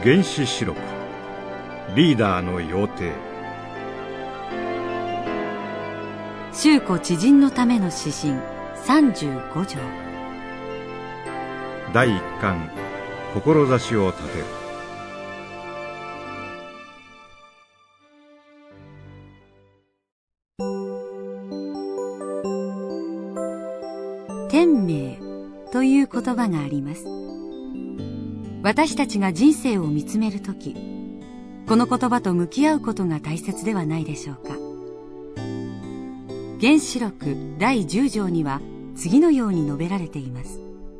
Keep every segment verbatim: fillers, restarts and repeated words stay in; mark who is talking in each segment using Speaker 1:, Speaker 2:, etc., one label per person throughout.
Speaker 1: 原始史録リーダーの要諦。
Speaker 2: 宗庫知人のための指針さんじゅうご条。
Speaker 1: だいいっかん、志を立てる。
Speaker 2: 天命という言葉があります。私たちが人生を見つめるとき、この言葉と向き合うことが大切ではないでしょうか。原子録だいじゅう条には次のように述べられています。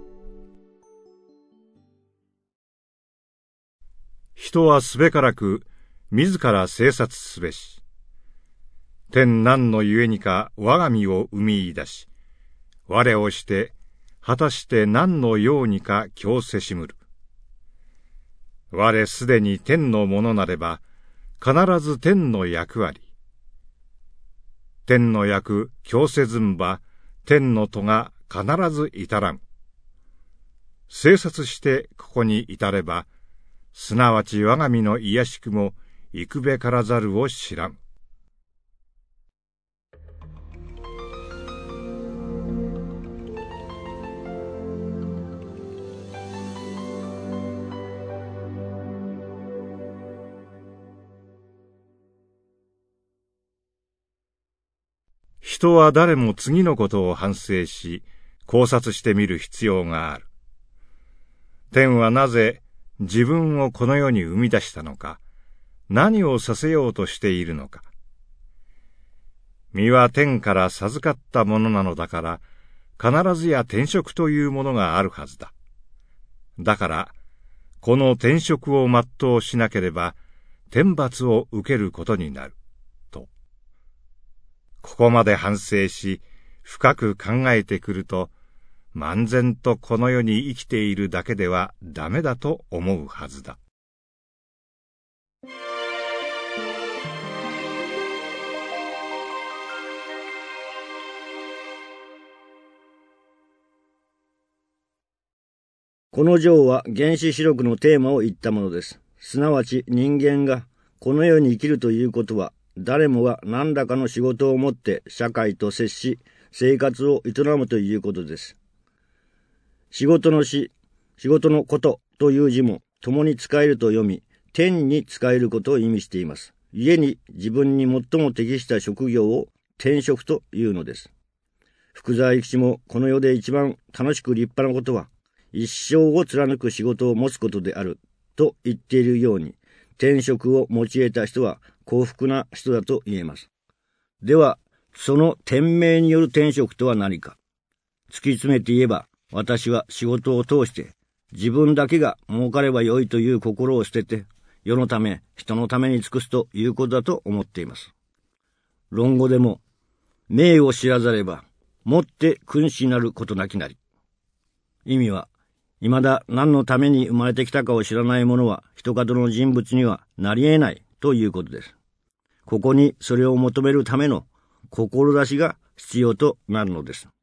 Speaker 1: 人はすべからく自ら省察すべし。天何のゆえにか我が身を生み出し、我をして果たして何のようにか今日せしむる。我すでに天のものなれば必ず天の役割。天の役今日せずんば天の戸が必ず至らん。省察してここに至れば、すなわち我が身の癒しくも幾べからざるを知らん。人は誰も次のことを反省し、考察してみる必要がある。天はなぜ自分をこの世に生み出したのか、何をさせようとしているのか。身は天から授かったものなのだから、必ずや転職というものがあるはずだ。だから、この転職を全うしなければ、天罰を受けることになる。ここまで反省し、深く考えてくると、漫然とこの世に生きているだけではダメだと思うはずだ。
Speaker 3: この条は原始史録のテーマを言ったものです。すなわち人間がこの世に生きるということは、誰もが何らかの仕事を持って社会と接し、生活を営むということです。仕事のし、仕事のことという字も共に使えると読み、天に使えることを意味しています。故に自分に最も適した職業を天職というのです。福沢諭吉もこの世で一番楽しく立派なことは、一生を貫く仕事を持つことであると言っているように、天職を持ち得た人は幸福な人だと言えます。では、その天命による天職とは何か。突き詰めて言えば、私は仕事を通して自分だけが儲かればよいという心を捨てて、世のため、人のために尽くすということだと思っています。論語でも、命を知らざれば、もって君子なることなきなり。意味は、未だ何のために生まれてきたかを知らない者は、人角の人物にはなり得ないということです。ここにそれを求めるための志が必要となるのです。